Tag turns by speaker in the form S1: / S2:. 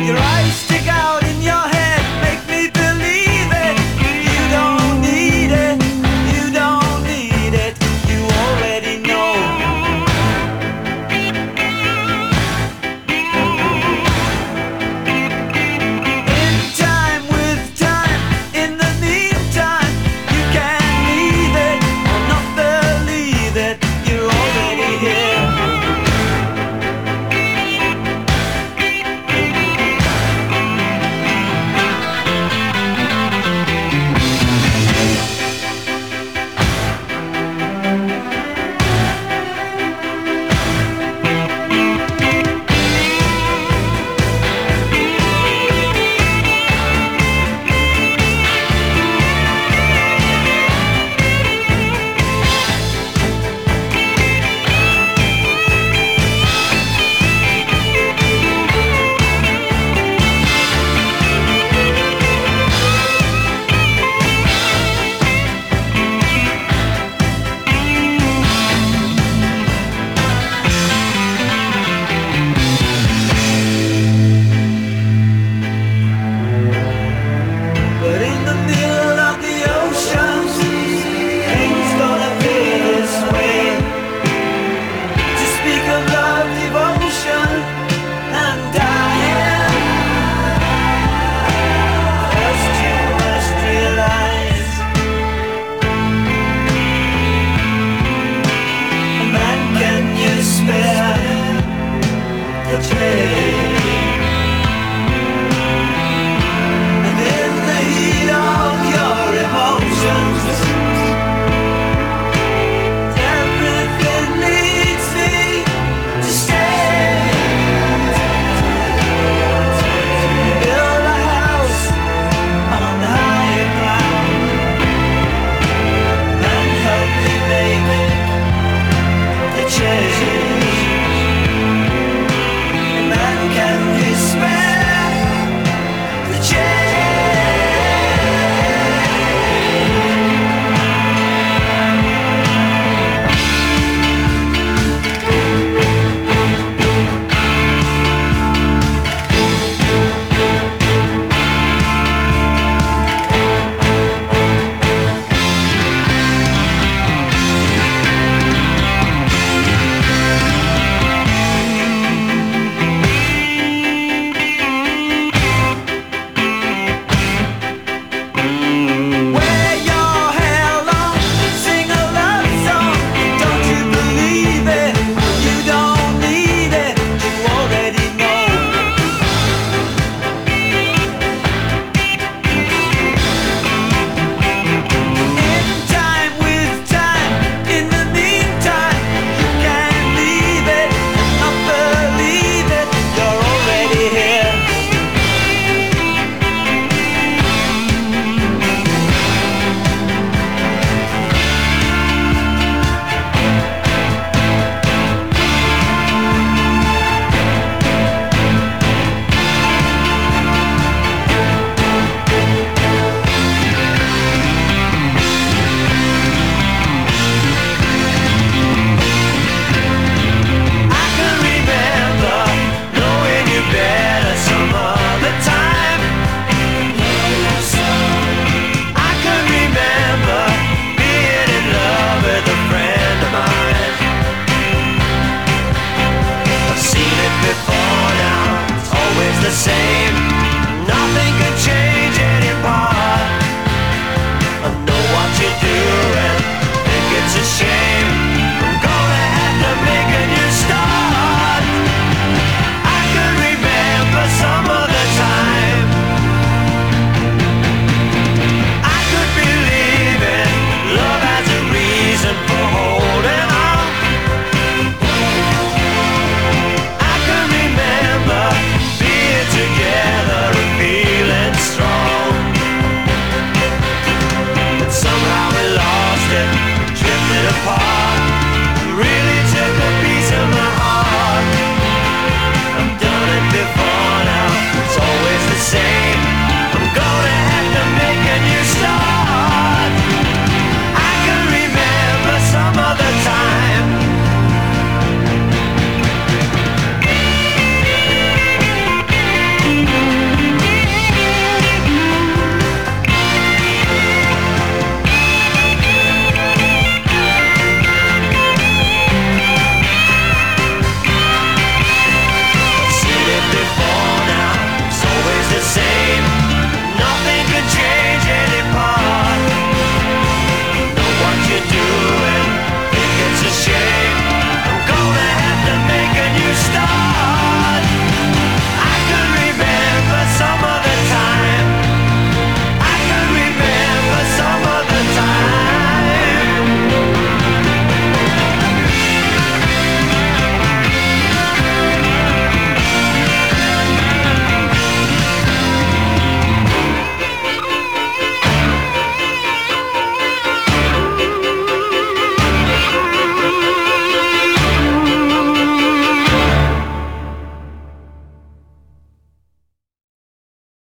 S1: Your eyes stick out in your head, make me believe it. You don't need it, you don't need it, you already know. In time, with time, in the meantime, you can leave it or not believe it, you're already here. But in the middle of the ocean, things don't appear this way. To speak of love, devotion, and dying, first you must realize, man, can you spare the trade? And in the heat of your emotions, everything leads me to stay. Build a house on higher ground and help me make the change. Man, can you spare the change? Wear your hair long, sing a love song. Don't you believe it? You don't need it, you already know. In time, with time, in the meantime, you can leave it and not believe it, you're already here. I can remember knowing you better some other time. I can remember being in love with a friend of mine. I've seen it before now, it's always the same. Nothing can change any part. I know what you're doing, think it's a shame.